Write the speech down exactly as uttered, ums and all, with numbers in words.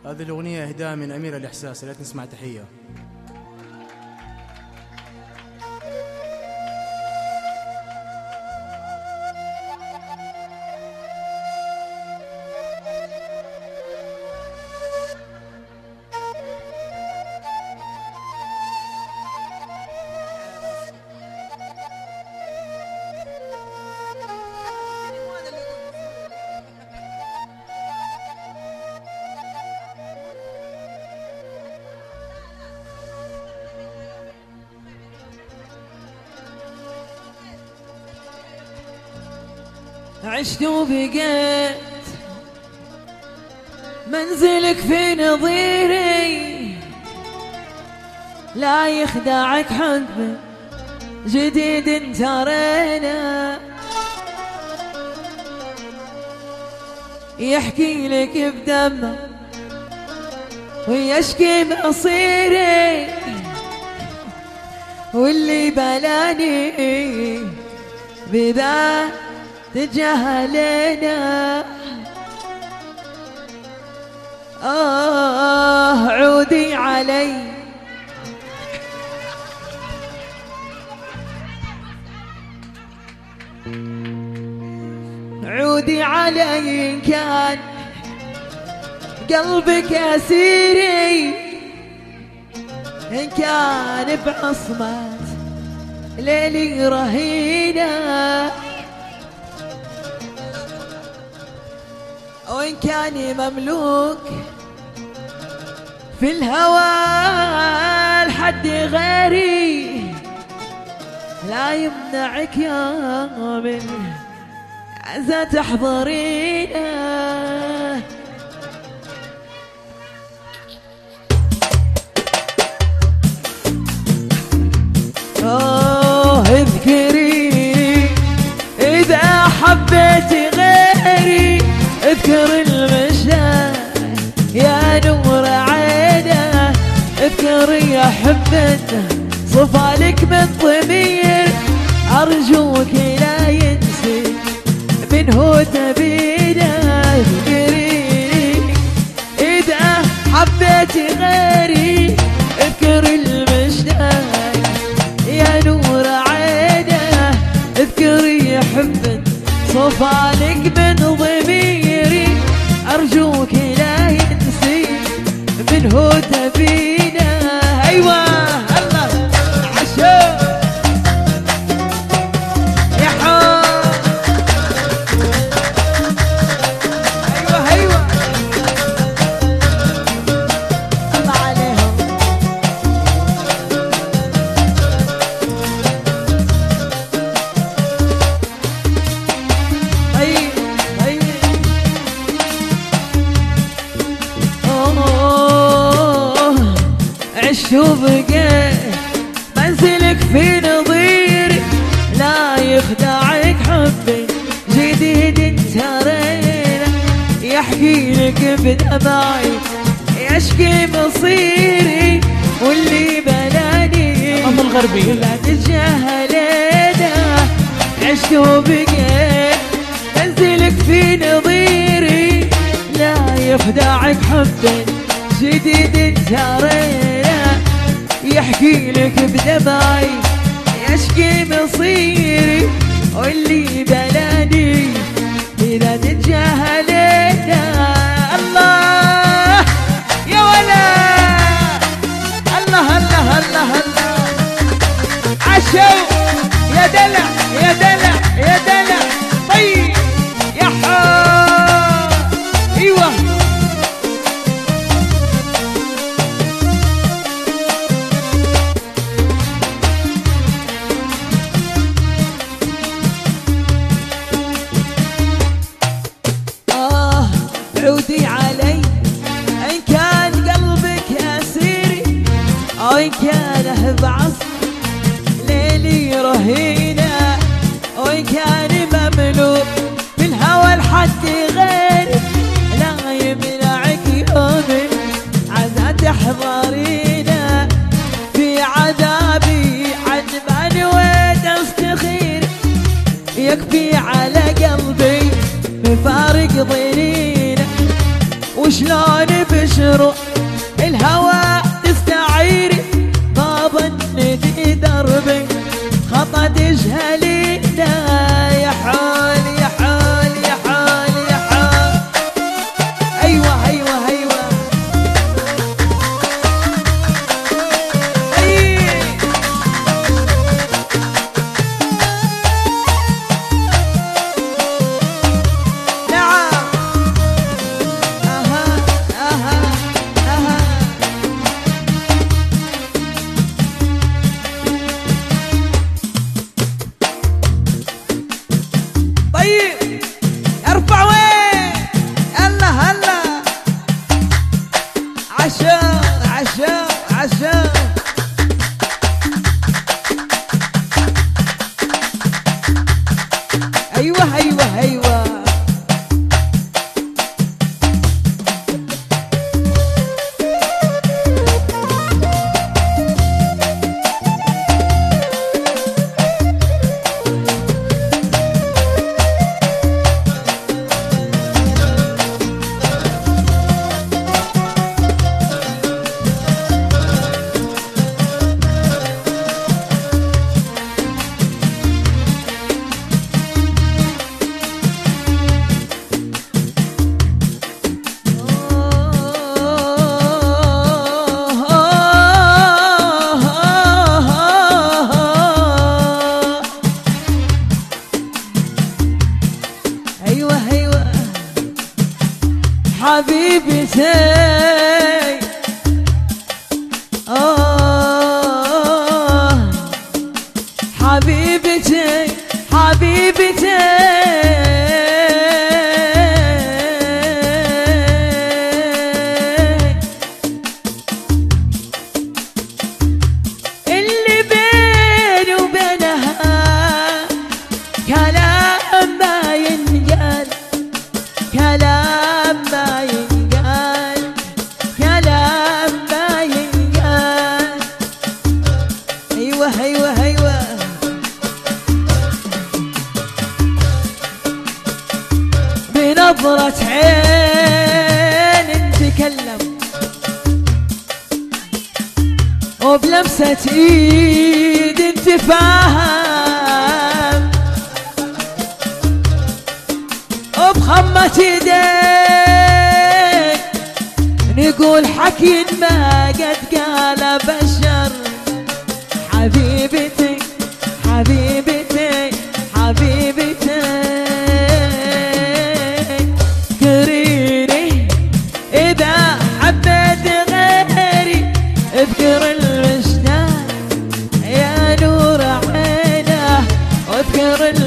هذه الأغنية إهداء من أمير الإحساس، لا نسمع تحية. عشت وبقيت منزلك في نظيري، لا يخدعك حب جديد ترينا، يحكي لك بدمه ويشكي مصيري، واللي بلاني بذا تجاهلنا. آه عودي علي عودي علي إن كان قلبك أسيري، إن كان بعصمة ليلي رهينة، وإن كان مملوك في الهوى لحد غيري، لا يمنعك يا من عزة تحضرينا. أوه اذكري إذا حبيت غيري، اذكر المشاعر يا نور عينه، اذكر يا حبنا صفالك من ضمير، ارجوك لا ينسي منه تبينا. اذكري اذا حبيت غيري، اذكر المشاعر يا نور عينه، اذكر يا حبنا صفالك من ضميري، أرجوك لا ينسي منه تبينا. أيوة الله عشو يا حب، أيوة أيوة الله عليهم. أي أي عشت وبقيت منزلك في نظيري، لا يخدعك حبي جديد ترينا، يحكي لك بدمعي يشكي مصيري، واللي بلاني أم الغربي لا تجاهلنا. عشت وبقيت منزلك في نظيري، لا يخدعك حبي جديد ترينا، يحكي لك بدمعي يشكي مصيري، واللي بلاني إذا تجاهلنا. الله يا ولا الله الله الله الله عشو يا دلع يا دلع يا دلع. طيب يا حب ايوه عودي علي إن كان قلبك أسيري، أو إن كان بعصر ليلي رهينة، وإن كان مملوك في الهوى لحد غيري، لا يمنعك يوم عزا تحضرينا. في عذابي عجباني وتستخير، يكفي على قلبي مفارق ضنينه، وشلون بش مشروع الهوى تستعيري بابا في دربي خطا تجهلي لا يا حال يا حال يا حال يا حال. ايوه ايوه ايوه أي. نعم اها اها اها. طيب ارفع وين هلا هلا عشاء عشاء عشاء. ايوه ايوه ايوه ايوه ايوه حبيبتي آه حبيبتي حبيبتي اللي بيني وبينها كلام ما ينقال كلام ما ينقال كلام ما ينقال. ايوه ايوه ايوه بنظرة عين نتكلم وبلمسة ايد نتفاهم وبخمة ايدين نقول حكي ما قد قال بشر. حبيبتي حبيبتي حبيبتي اذكريني اذا حبيت غيري اذكر المشتاق يا نور عينه واذكر